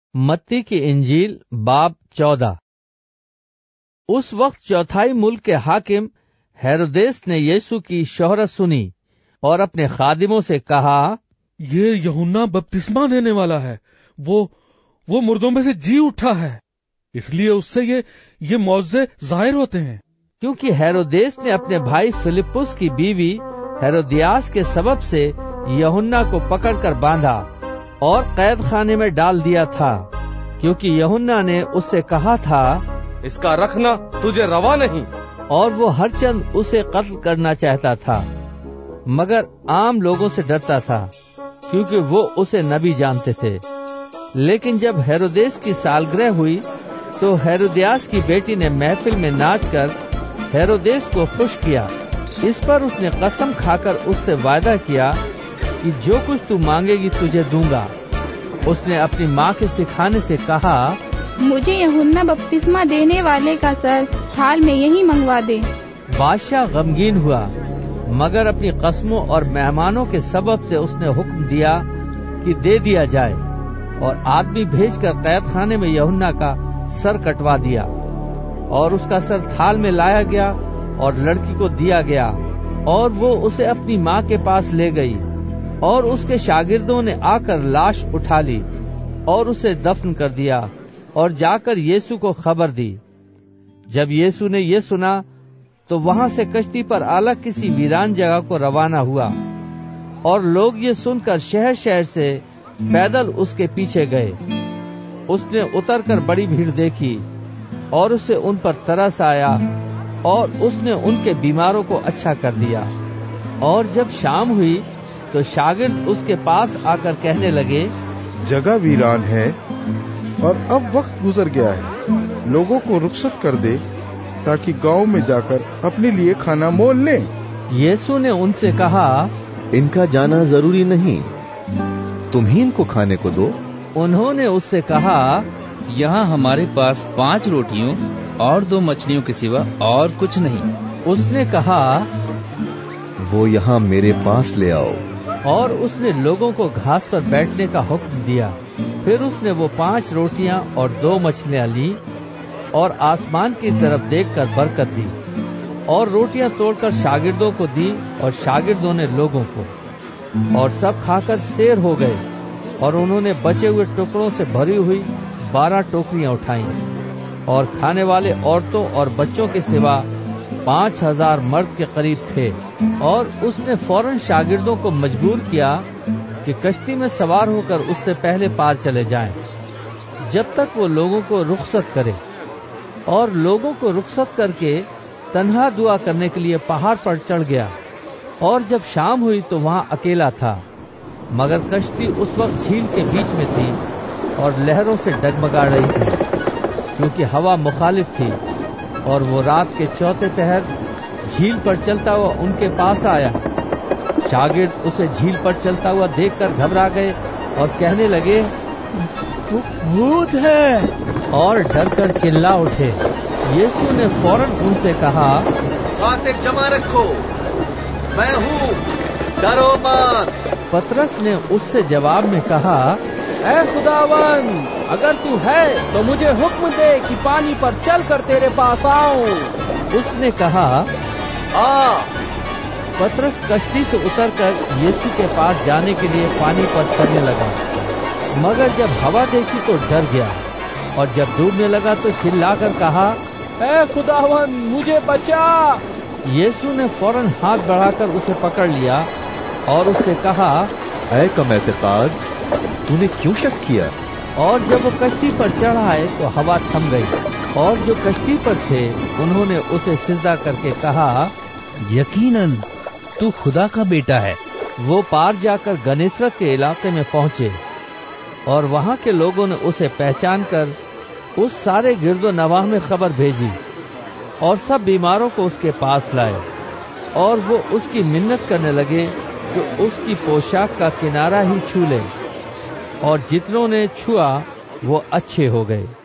मत्ती की इंजील बाब 14। उस वक्त चौथाई मुल्क के हाकिम हेरोदेस ने यीशु की शोहरत सुनी और अपने खादिमों से कहा, ये यूहन्ना बपतिस्मा देने वाला है, वो मुर्दों में से जी उठा है, इसलिए उससे ये मौजज़े जाहिर होते हैं। क्योंकि हेरोदेस ने अपने भाई फिलिपुस की बीवी हेरोदियास के सबब से यूहन्ना को पकड़कर बांधा और कैद खाने में डाल दिया था, क्योंकि यूहन्ना ने उससे कहा था, इसका रखना तुझे रवा नहीं। और वो हर चंद उसे कत्ल करना चाहता था, मगर आम लोगों से डरता था, क्योंकि वो उसे नबी जानते थे। लेकिन जब हेरोदेस की सालगिरह हुई तो हेरोदियास की बेटी ने महफिल में नाचकर हेरोदेस को खुश किया। इस पर उसने कसम खाकर उससे वायदा किया कि जो कुछ तू मांगेगी तुझे दूंगा। उसने अपनी माँ के सिखाने से कहा, मुझे यूहन्ना बपतिस्मा देने वाले का सर थाल में यही मंगवा दे। बादशाह गमगीन हुआ, मगर अपनी कस्मों और मेहमानों के सबब से उसने हुक्म दिया कि दे दिया जाए, और आदमी भेजकर कैद खाने में यूहन्ना का सर कटवा दिया। और उसका सर थाल में लाया गया और लड़की को दिया गया, और वो उसे अपनी माँ के पास ले गई। और उसके शागिर्दों ने आकर लाश उठा ली और उसे दफन कर दिया और जाकर यीशु को खबर दी। जब यीशु ने ये सुना तो वहां से कश्ती पर अलग किसी वीरान जगह को रवाना हुआ, और लोग ये सुनकर शहर शहर से पैदल उसके पीछे गए। उसने उतरकर बड़ी भीड़ देखी और उसे उन पर तरस आया, और उसने उनके बीमारों को अच्छा कर दिया। और जब शाम हुई तो शागिर्द उसके पास आकर कहने लगे, जगह वीरान है और अब वक्त गुजर गया है, लोगों को रुखसत कर दे ताकि गांव में जाकर अपने लिए खाना मोल लें। यीशु ने उनसे कहा, इनका जाना जरूरी नहीं, तुम ही इनको खाने को दो। उन्होंने उससे कहा, यहाँ हमारे पास 5 रोटियों और 2 मछलियों के सिवा और कुछ नहीं। उसने कहा, वो यहाँ मेरे पास ले आओ। और उसने लोगों को घास पर बैठने का हुक्म दिया। फिर उसने वो 5 रोटियां और 2 मछलियां ली और आसमान की तरफ देखकर बरकत दी, और रोटियां तोड़कर शागिर्दों को दी, और शागिर्दों ने लोगों को। और सब खाकर सेर हो गए, और उन्होंने बचे हुए टुकड़ों से भरी हुई 12 टोकरियां उठाई। और खाने वाले औरतों और बच्चों के सिवा 5000 मर्द के करीब थे। और उसने फौरन शागिर्दों को मजबूर किया कि कश्ती में सवार होकर उससे पहले पार चले जाएं, जब तक वो लोगों को रुखसत करे। और लोगों को रुखसत करके तन्हा दुआ करने के लिए पहाड़ पर चढ़ गया। और जब शाम हुई तो वहां अकेला था, मगर कश्ती उस वक्त झील के बीच में थी और लहरों से डगमगा रही थी, क्योंकि हवा मुखालिफ थी। और वो रात के चौथे पहर झील पर चलता हुआ उनके पास आया। शागिर्द उसे झील पर चलता हुआ देखकर घबरा गए और कहने लगे, भूत है, और डर कर चिल्ला उठे। यीशु ने फौरन उनसे कहा, खातिर जमा रखो, मैं हूँ, डरो मत। पतरस ने उससे जवाब में कहा, ऐ खुदावन, अगर तू है तो मुझे हुक्म दे कि पानी पर चलकर तेरे पास आऊं। उसने कहा, आ। पतरस कश्ती से उतरकर यीशु के पास जाने के लिए पानी पर चलने लगा, मगर जब हवा देखी तो डर गया, और जब डूबने लगा तो चिल्लाकर कहा, ऐ खुदावन, मुझे बचा। यीशु ने फौरन हाथ बढ़ाकर उसे पकड़ लिया और उससे कहा, ऐ कम एतकाद, तूने क्यों शक किया? और जब वो कश्ती पर चढ़ आए तो हवा थम गई, और जो कश्ती पर थे उन्होंने उसे सिजदा करके कहा, यकीनन तू खुदा का बेटा है। वो पार जाकर गनेसरत के इलाके में पहुंचे, और वहां के लोगों ने उसे पहचान कर उस सारे गिरदो नवाह में खबर भेजी, और सब बीमारों को उसके पास लाए। और वो उसकी मिन्नत करने लगे कि उसकी पोशाक का किनारा ही छू ले, और जितनों ने छुआ वो अच्छे हो गए।